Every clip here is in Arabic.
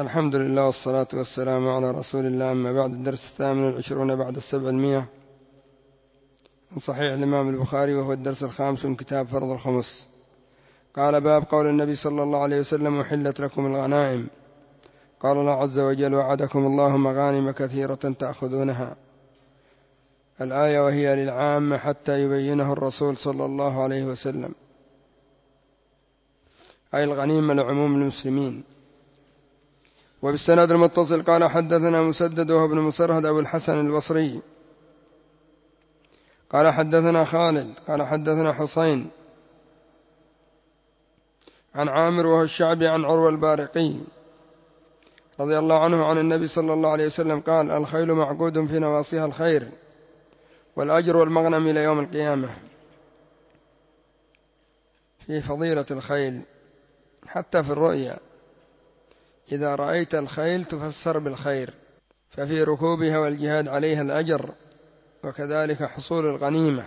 الحمد لله والصلاة والسلام على رسول الله. أما بعد، الدرس 28 بعد 700 من صحيح الإمام البخاري، وهو الدرس 5 من كتاب فرض الخمس. قال: باب قول النبي صلى الله عليه وسلم: أحلت لكم الغنائم. قال الله عز وجل: وعدكم الله مغانم كثيرة تأخذونها. الآية وهي للعامة حتى يبينه الرسول صلى الله عليه وسلم، أي الغنيمة لعموم المسلمين. وبالسند المتصل قال: حدثنا مسدد وهو ابن مسرهد أبو الحسن البصري قال: حدثنا خالد قال: حدثنا حسين عن عامر وهو الشعبي عن عروة البارقي رضي الله عنه عن النبي صلى الله عليه وسلم قال: الخيل معقود في نواصيها الخير والأجر والمغنم إلى يوم القيامة. في فضيلة الخيل حتى في الرؤيا، إذا رأيت الخيل تفسر بالخير، ففي ركوبها والجهاد عليها الأجر، وكذلك حصول الغنيمة.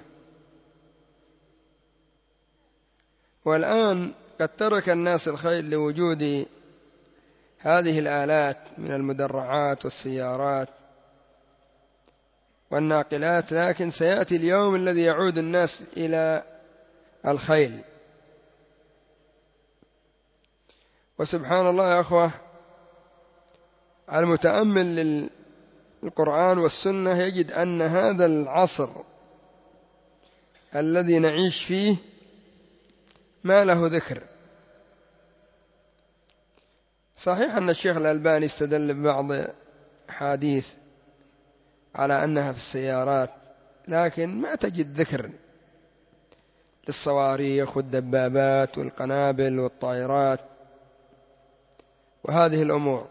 والآن قد ترك الناس الخيل لوجود هذه الآلات من المدرعات والسيارات والناقلات، لكن سيأتي اليوم الذي يعود الناس إلى الخيل. وسبحان الله يا أخوة، المتأمل للقرآن والسنة يجد أن هذا العصر الذي نعيش فيه ما له ذكر. صحيح أن الشيخ الألباني استدل ببعض حديث على أنها في السيارات، لكن ما تجد ذكر للصواريخ والدبابات والقنابل والطائرات وهذه الأمور،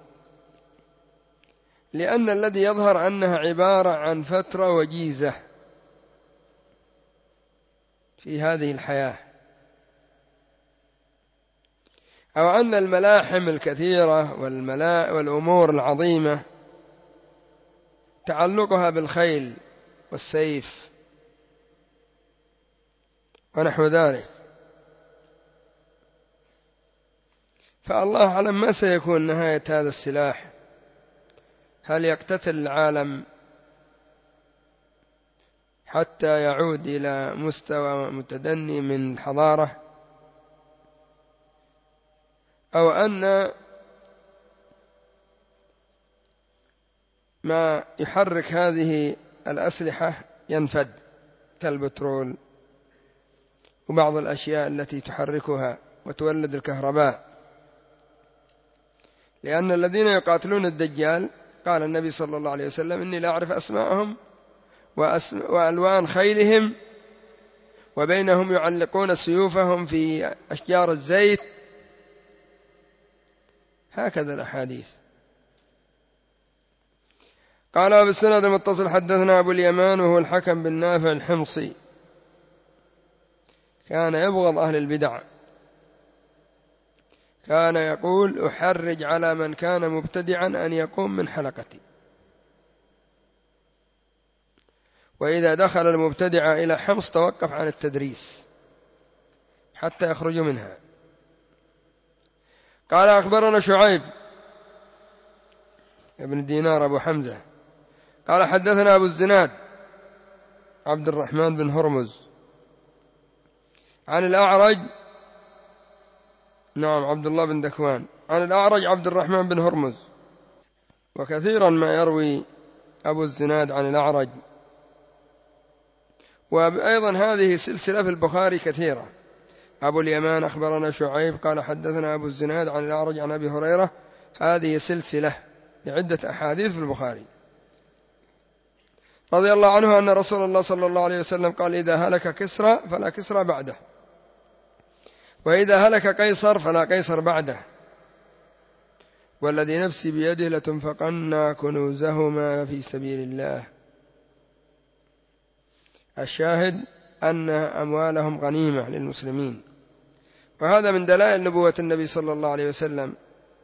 لأن الذي يظهر أنها عبارة عن فترة وجيزة في هذه الحياة، أو أن الملاحم الكثيرة والأمور العظيمة تعلقها بالخيل والسيف ونحو ذلك. فالله أعلم ما سيكون نهاية هذا السلاح. هل يقتتل العالم حتى يعود إلى مستوى متدني من الحضارة، أو أن ما يحرك هذه الأسلحة ينفد كالبترول وبعض الأشياء التي تحركها وتولد الكهرباء؟ لأن الذين يقاتلون الدجال قال النبي صلى الله عليه وسلم: إني لا أعرف أسماءهم وألوان خيلهم، وبينهم يعلقون سيوفهم في أشجار الزيت. هكذا الأحاديث. قال: بالسند المتصل حدثنا أبو اليمان وهو الحكم بن نافع الحمصي، كان يبغض أهل البدع، كان يقول: أحرج على من كان مبتدعا أن يقوم من حلقتي. وإذا دخل المبتدع إلى حمص توقف عن التدريس حتى يخرج منها. قال: أخبرنا شعيب ابن دينار أبو حمزة قال: حدثنا أبو الزناد عبد الرحمن بن هرمز عن الأعرج، عبد الله بن ذكوان، عن الأعرج عبد الرحمن بن هرمز. وكثيرا ما يروي أبو الزناد عن الأعرج، وأيضا هذه سلسلة في البخاري كثيرة. أبو اليمان أخبرنا شعيب قال: حدثنا أبو الزناد عن الأعرج عن أبي هريرة. هذه سلسلة لعدة أحاديث في البخاري. رضي الله عنه أن رسول الله صلى الله عليه وسلم قال: إذا هلك كسرى فلا كسرى بعده، وإذا هلك قيصر فلا قيصر بعده، والذي نفسي بيده لتنفقن كنوزهما في سبيل الله. الشاهد أن أموالهم غنيمة للمسلمين، وهذا من دلائل نبوة النبي صلى الله عليه وسلم،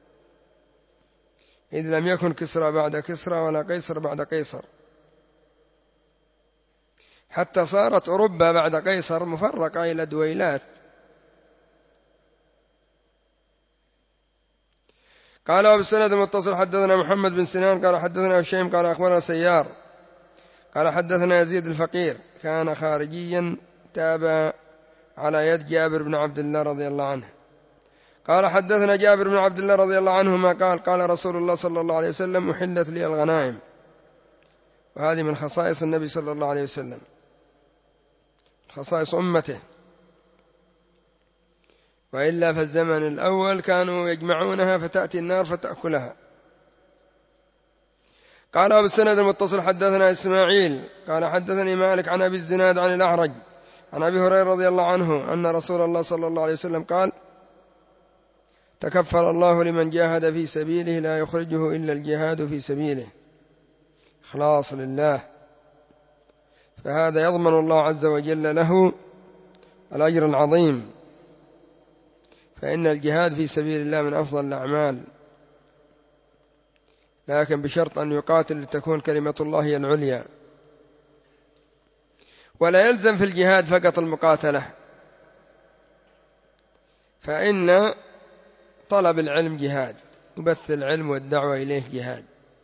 إذ لم يكن كسرى بعد كسرى ولا قيصر بعد قيصر، حتى صارت أوروبا بعد قيصر مفرقة إلى دويلات. قال وبالسند المتصل حدثنا محمد بن سنان قال حدثنا هشيم قال أخبرنا سيار قال حدثنا يزيد الفقير كان خارجيا تابع على يد جابر بن عبد الله رضي الله عنه قال حدثنا جابر بن عبد الله رضي الله عنهما قال قال رسول الله صلى الله عليه وسلم أحلت لي الغنائم، وهذه من خصائص النبي صلى الله عليه وسلم، خصائص أمته، وإلا في الزمن الأول كانوا يجمعونها فتأتي النار فتأكلها. قال وبالسند المتصل حدثنا إسماعيل قال حدثني مالك عن أبي الزناد عن الأعرج عن أبي هريرة رضي الله عنه أن رسول الله صلى الله عليه وسلم قال تكفل الله لمن جاهد في سبيله لا يخرجه إلا الجهاد في سبيله إخلاص لله، فهذا يضمن الله عز وجل له الأجر العظيم، فإن الجهاد في سبيل الله من أفضل الأعمال، لكن بشرط أن يقاتل لتكون كلمة الله هي العليا، ولا يلزم في الجهاد فقط المقاتلة، فإن طلب العلم جهاد، وبث العلم والدعوة إليه جهاد.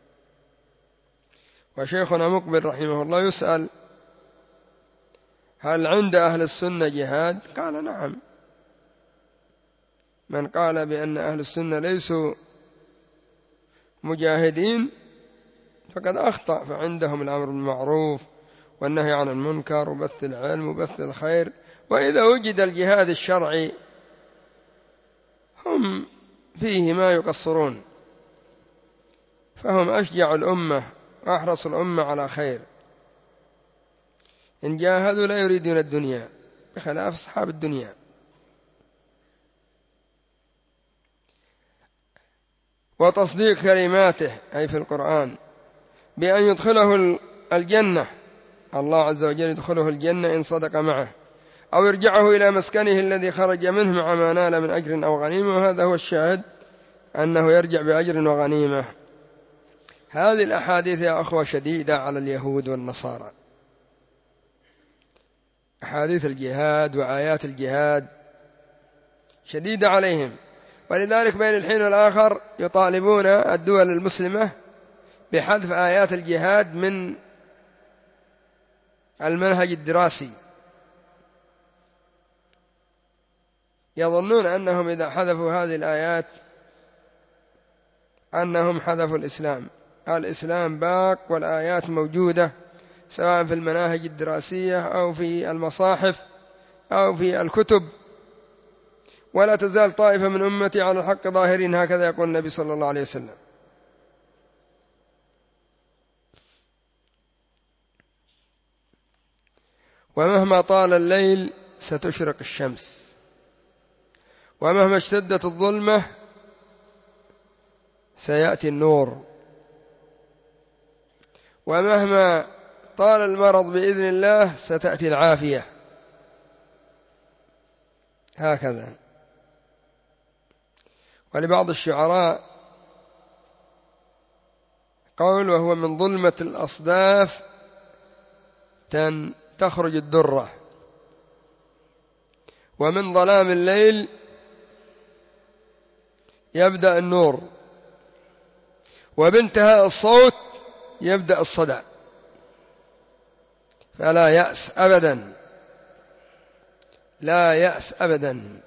وشيخنا مقبل رحمه الله يسأل هل عند أهل السنة جهاد؟ قال نعم، من قال بأن أهل السنة ليسوا مجاهدين فقد أخطأ، فعندهم الأمر بالمعروف والنهي عن المنكر وبث العلم وبث الخير، وإذا وجد الجهاد الشرعي هم فيه ما يقصرون، فهم أشجع الأمة وأحرص الأمة على خير، إن جاهدوا لا يريدون الدنيا بخلاف أصحاب الدنيا. وتصديق كلماته أي في القرآن بأن يدخله الجنة، الله عز وجل يدخله الجنة إن صدق معه، أو يرجعه إلى مسكنه الذي خرج منه مع ما نال من أجر أو غنيمة، وهذا هو الشاهد أنه يرجع بأجر وغنيمة. هذه الأحاديث يا أخوة شديدة على اليهود والنصارى، أحاديث الجهاد وآيات الجهاد شديدة عليهم، ولذلك بين الحين والآخر يطالبون الدول المسلمة بحذف آيات الجهاد من المنهج الدراسي، يظنون أنهم إذا حذفوا هذه الآيات أنهم حذفوا الإسلام. الإسلام باق والآيات موجودة سواء في المناهج الدراسية أو في المصاحف أو في الكتب، ولا تزال طائفة من أمتي على الحق ظاهرين، هكذا يقول النبي صلى الله عليه وسلم. ومهما طال الليل ستشرق الشمس، ومهما اشتدت الظلمة سيأتي النور، ومهما طال المرض بإذن الله ستأتي العافية، هكذا. ولبعض الشعراء قول وهو من ظلمة الأصداف تخرج الدرة، ومن ظلام الليل يبدأ النور، وبانتهاء الصوت يبدأ الصدع، فلا يأس أبدا، لا يأس أبدا.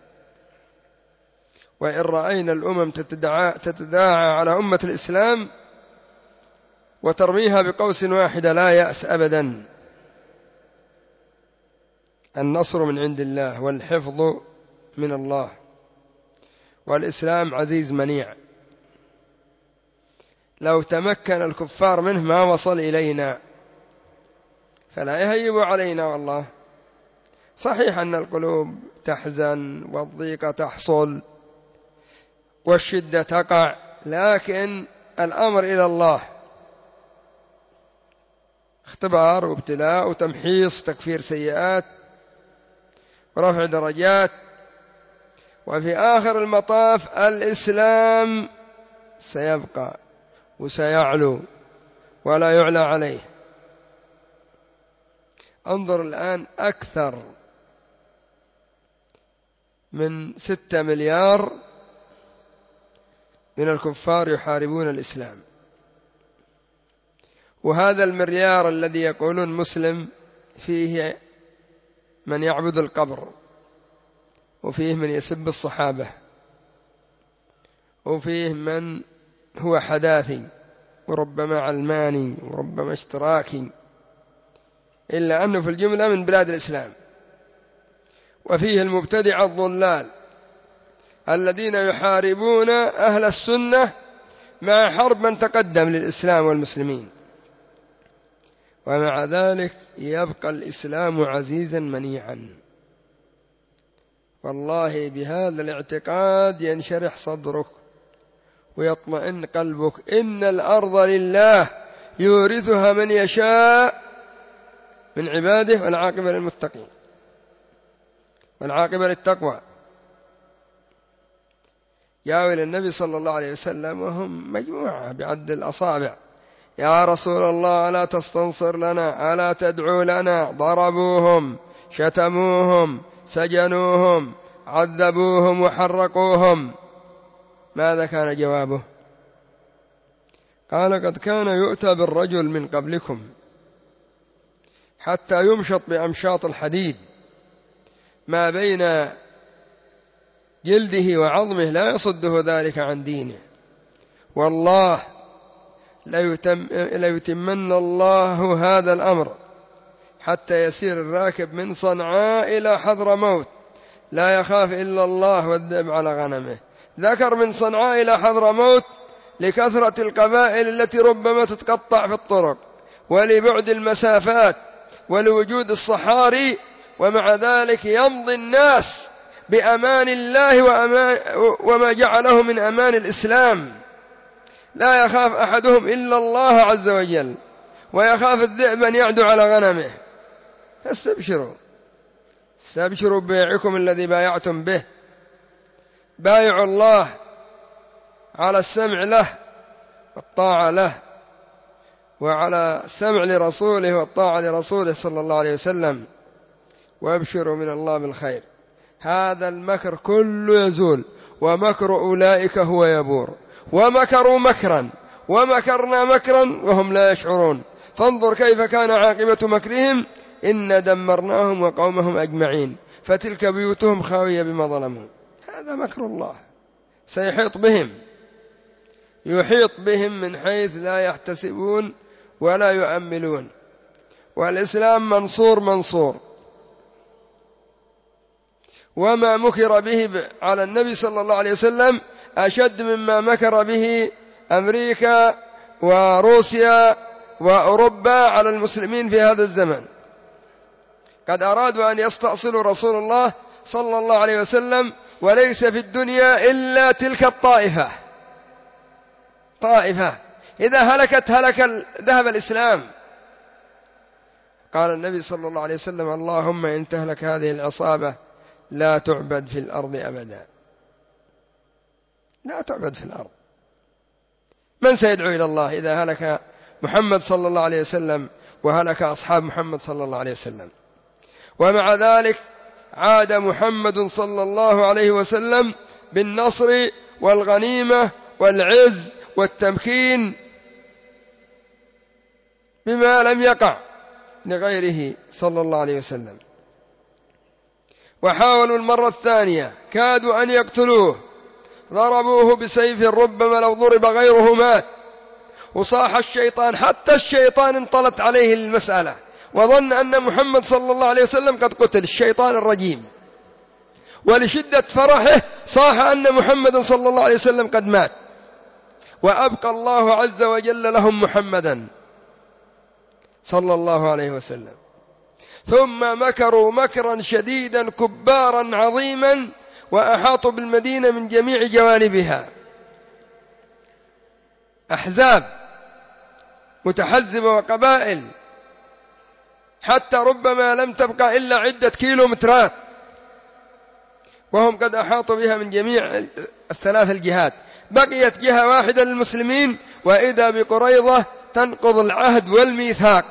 وإن رأينا الأمم تتداعى على أمة الإسلام وترميها بقوس واحدة، لا يأس أبدا، النصر من عند الله والحفظ من الله، والإسلام عزيز منيع، لو تمكن الكفار منه ما وصل إلينا، فلا يهيبوا علينا. والله صحيح أن القلوب تحزن والضيقة تحصل والشدة تقع، لكن الأمر إلى الله، اختبار وابتلاء وتمحيص، تكفير سيئات ورفع درجات، وفي آخر المطاف الإسلام سيبقى وسيعلو ولا يعلى عليه. انظر الآن أكثر من 6 مليار من الكفار يحاربون الإسلام. وهذا المليار الذي يقولون مسلم فيه من يعبد القبر، وفيه من يسب الصحابة، وفيه من هو حداثي وربما علماني وربما اشتراكي، إلا أنه في الجملة من بلاد الإسلام. وفيه المبتدع الضلال الذين يحاربون أهل السنة مع حرب من تقدم للإسلام والمسلمين، ومع ذلك يبقى الإسلام عزيزا منيعا. والله بهذا الاعتقاد ينشرح صدرك ويطمئن قلبك. إن الأرض لله يورثها من يشاء من عباده، والعاقبة للمتقين، والعاقبة للتقوى. جاءوا إلى النبي صلى الله عليه وسلم وهم مجموعة بعد الأصابع: يا رسول الله ألا تستنصر لنا، ألا تدعو لنا؟ ضربوهم، شتموهم، سجنوهم، عذبوهم وحرقوهم. ماذا كان جوابه؟ قال: قد كان يؤتى بالرجل من قبلكم حتى يمشط بأمشاط الحديد ما بين جلده وعظمه لا يصده ذلك عن دينه. والله ليتمن الله هذا الأمر حتى يسير الراكب من صنعاء إلى حضرموت لا يخاف إلا الله والذئب على غنمه. ذكر من صنعاء إلى حضرموت لكثرة القبائل التي ربما تتقطع في الطرق، ولبعد المسافات، ولوجود الصحاري، ومع ذلك يمضي الناس بأمان الله وما جعله من أمان الإسلام. لا يخاف أحدهم إلا الله عز وجل، ويخاف الذئب أن يعدو على غنمه. فاستبشروا، استبشروا ببيعكم الذي بايعتم به. بايعوا الله على السمع له والطاعة له، وعلى السمع لرسوله والطاعة لرسوله صلى الله عليه وسلم، وابشروا من الله بالخير. هذا المكر كله يزول، ومكر أولئك هو يبور. ومكروا مكرا ومكرنا مكرا وهم لا يشعرون، فانظر كيف كان عاقبة مكرهم، إنا دمرناهم وقومهم أجمعين، فتلك بيوتهم خاوية بما ظلموا. هذا مكر الله سيحيط بهم، يحيط بهم من حيث لا يحتسبون ولا يؤملون. والإسلام منصور، وما مكر به على النبي صلى الله عليه وسلم أشد مما مكر به أمريكا وروسيا وأوروبا على المسلمين في هذا الزمن. قد أرادوا أن يستأصلوا رسول الله صلى الله عليه وسلم، وليس في الدنيا إلا تلك الطائفة. إذا هلكت ذهب الإسلام. قال النبي صلى الله عليه وسلم: اللهم إن تهلك هذه العصابة لا تعبد في الأرض أبدا، لا تعبد في الأرض. من سيدعو إلى الله إذا هلك محمد صلى الله عليه وسلم وهلك أصحاب محمد صلى الله عليه وسلم؟ ومع ذلك عاد محمد صلى الله عليه وسلم بالنصر والغنيمة والعز والتمكين بما لم يقع لغيره صلى الله عليه وسلم. وحاولوا المرة الثانية، كادوا أن يقتلوه، ضربوه بسيف ربما لو ضرب غيره مات. وصاح الشيطان، حتى الشيطان انطلت عليه المسألة وظن أن محمد صلى الله عليه وسلم قد قتل، الشيطان الرجيم، ولشدة فرحه صاح أن محمد صلى الله عليه وسلم قد مات. وأبقى الله عز وجل لهم محمدا صلى الله عليه وسلم. ثم مكروا مكرا شديدا كبارا عظيما، وأحاطوا بالمدينة من جميع جوانبها، أحزاب متحزبة وقبائل، حتى ربما لم تبقى إلا عدة كيلومترات، وهم قد أحاطوا بها من جميع الثلاث الجهات. بقيت جهة واحدة للمسلمين، وإذا بقريظة تنقض العهد والميثاق،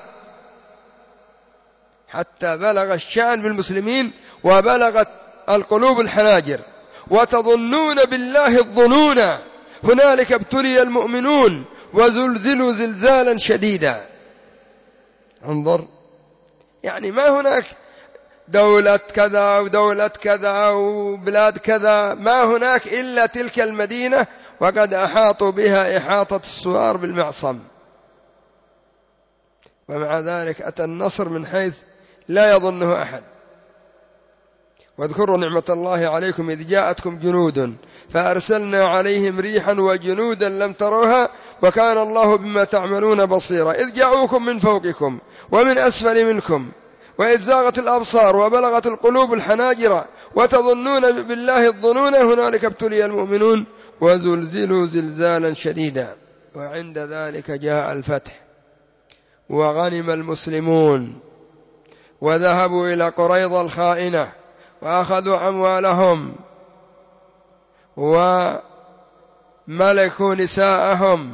حتى بلغ الشأن بالمسلمين وبلغت القلوب الحناجر، وتظنون بالله الظنونا، هنالك ابتلي المؤمنون وزلزلوا زلزالا شديدا. انظر، يعني ما هناك دولة كذا ودولة كذا وبلاد كذا، ما هناك إلا تلك المدينة، وقد أحاطوا بها إحاطة السوار بالمعصم، ومع ذلك أتى النصر من حيث لا يظنه أحد. واذكروا نعمة الله عليكم إذ جاءتكم جنود فأرسلنا عليهم ريحا وجنودا لم تروها وكان الله بما تعملون بصيرا إذ جاءوكم من فوقكم ومن أسفل منكم وإذ زاغت الأبصار وبلغت القلوب الحناجر وتظنون بالله الظنون هنالك ابتلي المؤمنون وزلزلوا زلزالا شديدا. وعند ذلك جاء الفتح وغنم المسلمون وذهبوا إلى قريظة الخائنة وأخذوا أموالهم وملكوا نساءهم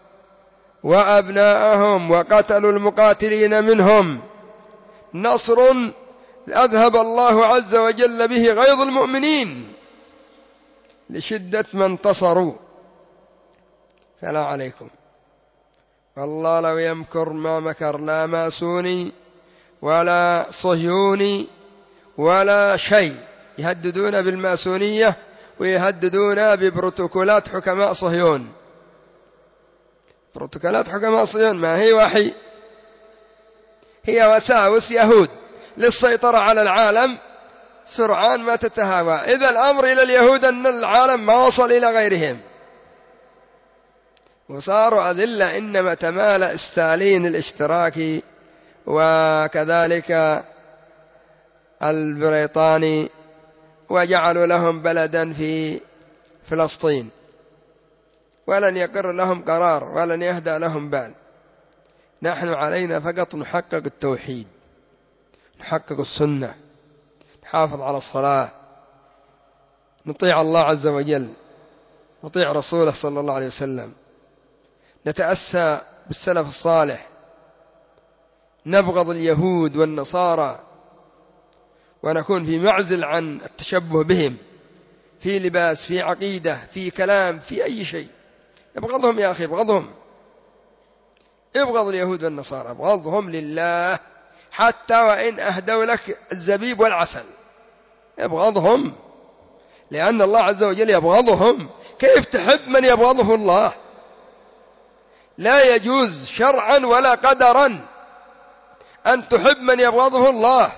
وأبناءهم وقتلوا المقاتلين منهم. نصر أذهب الله عز وجل به غيظ المؤمنين لشدة ما انتصروا. فلا عليكم، والله لو يمكر ما مكر لا ماسوني ولا صهيوني ولا شيء، يهددون بالماسونية ويهددون ببروتوكولات حكماء صهيون. بروتوكولات حكماء صهيون ما هي وحي، هي وساوس يهود للسيطرة على العالم سرعان ما تتهاوى. إذا الأمر إلى اليهود أن العالم ما وصل إلى غيرهم وصاروا أذلة، إنما تمالأ ستالين الاشتراكي وكذلك البريطاني وجعلوا لهم بلدا في فلسطين ولن يقر لهم قرار ولن يهدى لهم بال. نحن علينا فقط نحقق التوحيد، نحقق السنة، نحافظ على الصلاة، نطيع الله عز وجل، نطيع رسوله صلى الله عليه وسلم، نتأسى بالسلف الصالح، نبغض اليهود والنصارى ونكون في معزل عن التشبه بهم في لباس، في عقيدة، في كلام، في أي شيء. ابغضهم يا أخي، ابغضهم، ابغض اليهود والنصارى، ابغضهم لله حتى وإن أهدوا لك الزبيب والعسل، ابغضهم لأن الله عز وجل يبغضهم. كيف تحب من يبغضه الله؟ لا يجوز شرعا ولا قدرا أن تحب من يبغضه الله،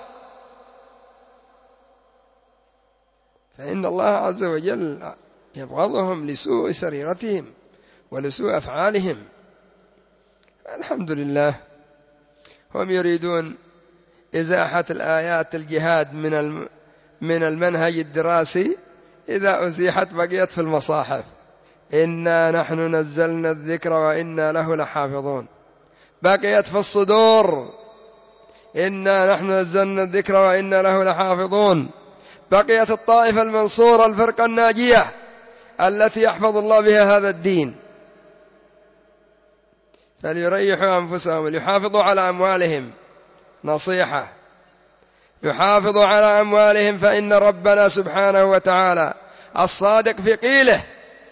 فإن الله عز وجل يبغضهم لسوء سريرتهم ولسوء أفعالهم. الحمد لله هم يريدون إزاحة الآيات الجهاد من المنهج الدراسي، إذا أزيحت بقيت في المصاحف. إنا نحن نزلنا الذكر وإنا له لحافظون، بقيت في الصدور. إنا نحن نزلنا الذكر وإنا له لحافظون، بقيت الطائفة المنصورة الفرقة الناجية التي يحفظ الله بها هذا الدين. فليريحوا أنفسهم، ليحافظوا على أموالهم، نصيحة، يحافظوا على أموالهم، فإن ربنا سبحانه وتعالى الصادق في قيله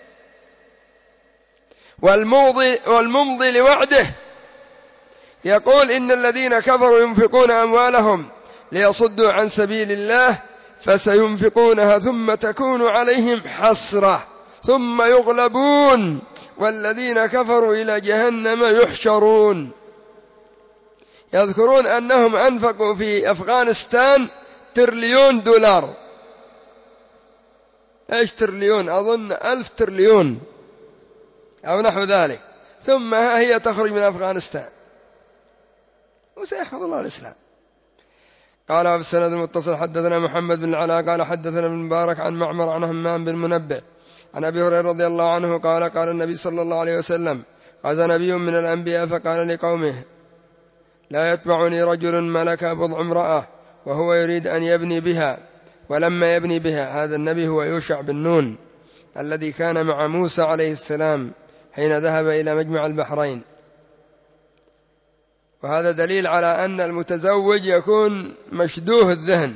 والممضي لوعده يقول إن الذين كفروا ينفقون أموالهم ليصدوا عن سبيل الله فسينفقونها ثم تكون عليهم حسرة ثم يغلبون والذين كفروا إلى جهنم يحشرون. يذكرون أنهم أنفقوا في أفغانستان تريليون دولار. إيش تريليون؟ أظن 1000 تريليون أو نحو ذلك، ثم ها هي تخرج من أفغانستان وسيحفظ الله الإسلام. قال في السند المتصل حدثنا محمد بن العلاء قال حدثنا ابن مبارك عن معمر عن همام بن منبه عن أبي هريرة رضي الله عنه قال قال النبي صلى الله عليه وسلم غزا نبي من الأنبياء فقال لقومه لا يتبعني رجل ملك بضع امرأة وهو يريد أن يبني بها، ولما يبني بها، هذا النبي هو يوشع بن نون الذي كان مع موسى عليه السلام حين ذهب إلى مجمع البحرين. وهذا دليل على أن المتزوج يكون مشدوه الذهن،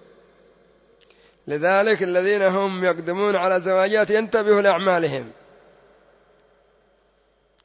لذلك الذين هم يقدمون على زواجات ينتبهوا لأعمالهم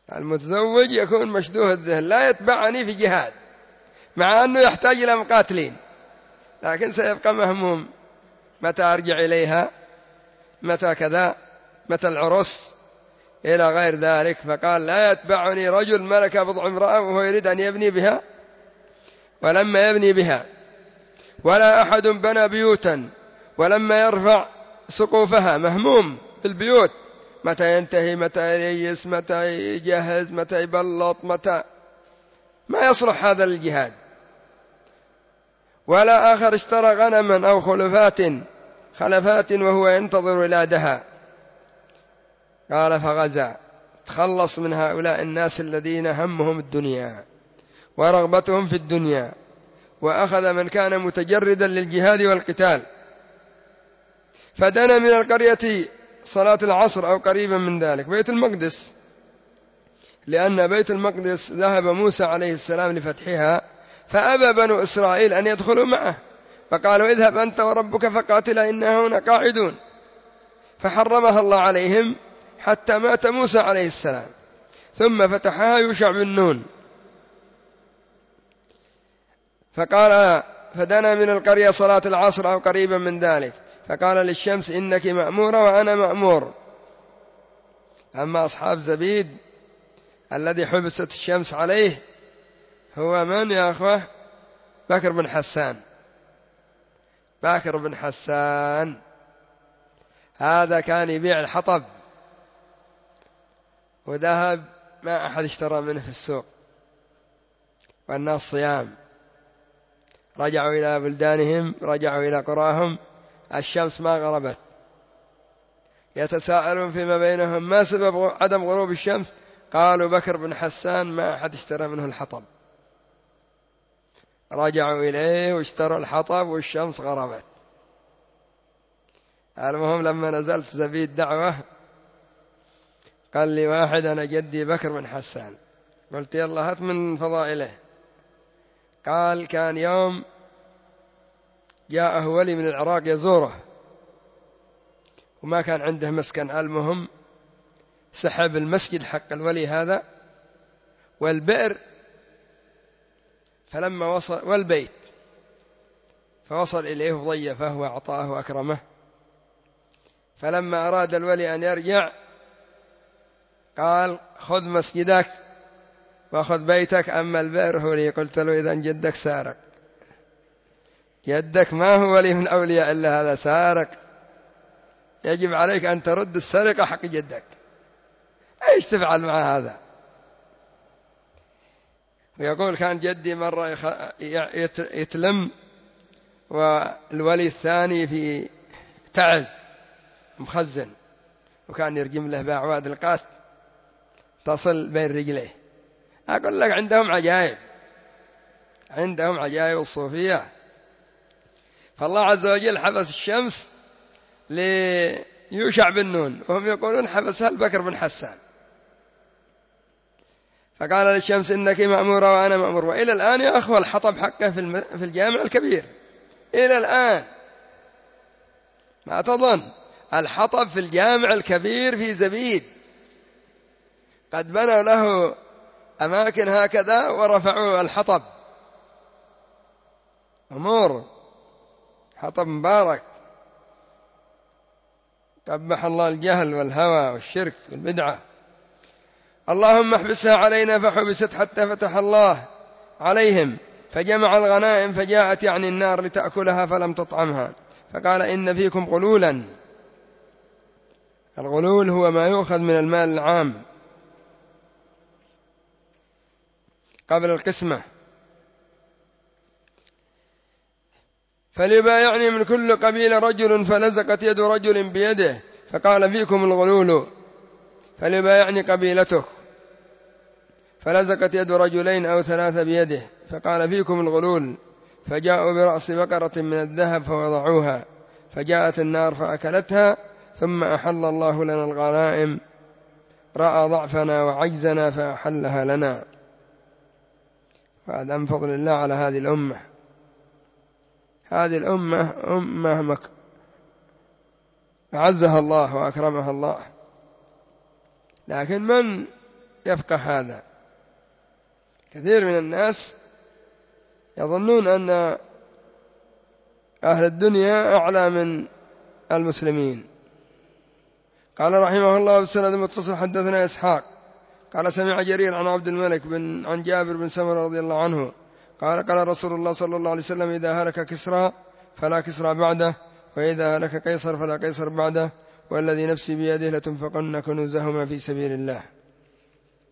المتزوج يكون مشدوه الذهن، لا يتبعني في جهاد مع أنه يحتاج إلى مقاتلين، لكن سيبقى مهموم متى أرجع إليها، متى كذا، متى العرس إلى غير ذلك. فقال لا يتبعني رجل ملك بضع امرأة وهو يريد أن يبني بها ولما يبني بها، ولا أحد بنى بيوتا ولما يرفع سقوفها، مهموم في البيوت، متى ينتهي، متى ييس، متى يجهز، متى يبلط، متى ما يصلح هذا للجهاد. ولا آخر اشترى غنما أو خلفات وهو ينتظر ولادها. قال فغزا، تخلص من هؤلاء الناس الذين همهم الدنيا ورغبتهم في الدنيا، وأخذ من كان متجردا للجهاد والقتال. فدنا من القرية صلاة العصر أو قريبا من ذلك بيت المقدس، لأن بيت المقدس ذهب موسى عليه السلام لفتحها، فأبى بنو إسرائيل أن يدخلوا معه، فقالوا اذهب أنت وربك فقاتلا إنا هنا قاعدون، فحرمها الله عليهم حتى مات موسى عليه السلام. ثم فتحها يوشع بن نون، فقال فدنا من القرية صلاة العصر أو قريبا من ذلك، فقال للشمس إنك مأمورة وأنا مأمور. أما أصحاب زبيد الذي حبست الشمس عليه هو من يا أخوة؟ بكر بن حسان. بكر بن حسان هذا كان يبيع الحطب وذهب، ما أحد اشترى منه في السوق والناس صيام، رجعوا إلى بلدانهم، رجعوا إلى قراهم، الشمس ما غربت، يتساءلون فيما بينهم ما سبب عدم غروب الشمس؟ قالوا بكر بن حسان ما أحد اشترى منه الحطب. رجعوا إليه واشتروا الحطب والشمس غربت. المهم لما نزلت زبيد دعوة قال لي واحد أنا جدي بكر بن حسان، قلت يلا هات من فضائله. قال كان يوم جاءه ولي من العراق يزوره وما كان عنده مسكن، المهم سحب المسجد حق الولي هذا والبئر، فلما وصل والبيت، فوصل إليه وضيفه وأعطاه وأكرمه. فلما أراد الولي أن يرجع قال خذ مسجدك وأخذ بيتك، أما البئر هو لي. قلت له إذن جدك سارق، جدك ما هو ولي من أولياء إلا هذا سارق، يجب عليك أن ترد السرقة حق جدك. ايش تفعل مع هذا؟ ويقول كان جدي مرة يتلم والولي الثاني في تعز مخزن، وكان يرجم له بأعواد القات تصل بين رجليه. أقول لك عندهم عجائب، عندهم عجائب الصوفية. فالله عز وجل حبس الشمس ليوشع بن نون، وهم يقولون حبسها بكر بن حسان. فقال للشمس إنك مأمورة وأنا مأمور. وإلى الآن يا أخوة الحطب حقه في الجامع الكبير، إلى الآن ما تظن، الحطب في الجامع الكبير في زبيد قد بنوا له أماكن هكذا ورفعوا الحطب، أمور حطب مبارك. قبح الله الجهل والهوى والشرك والبدعة. اللهم احبسها علينا، فحبست حتى فتح الله عليهم فجمع الغنائم، فجاءت يعني النار لتأكلها فلم تطعمها، فقال إن فيكم غلولا. الغلول هو ما يؤخذ من المال العام قبل القسمة. فليبايعني من كل قبيلة رجل، فلزقت يد رجل بيده، فقال فيكم الغلول فليبايعني قبيلته، فلزقت يد رجلين أو ثلاثة بيده، فقال فيكم الغلول، فجاءوا برأس بقرة من الذهب فوضعوها، فجاءت النار فأكلتها، ثم أحل الله لنا الغنائم، رأى ضعفنا وعجزنا فأحلها لنا. وهذا من فضل الله على هذه الأمة. هذه الأمة أمة أعزها الله وأكرمها الله، لكن من يفقه هذا. كثير من الناس يظنون أن أهل الدنيا أعلى من المسلمين. قال رحمه الله بالسند المتصل حدثنا إسحاق قال سمع جرير عن عبد الملك عن جابر بن سمرة رضي الله عنه قال قال رسول الله صلى الله عليه وسلم إذا هلك كسرى فلا كسرى بعده، وإذا هلك قيصر فلا قيصر بعده، والذي نفسي بيده لتنفقن كنوزهما في سبيل الله.